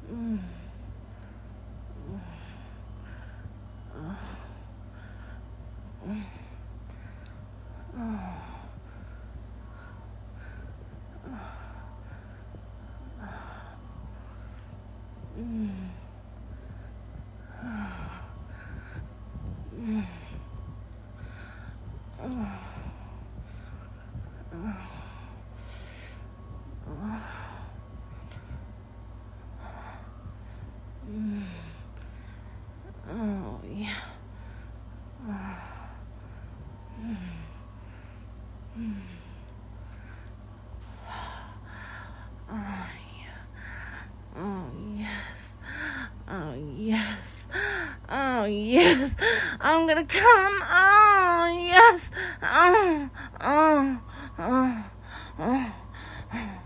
Mm. Oh, yeah. Oh, yes. Oh, yes. Oh, yes. I'm gonna come. Oh, yes. Oh, oh, oh, oh.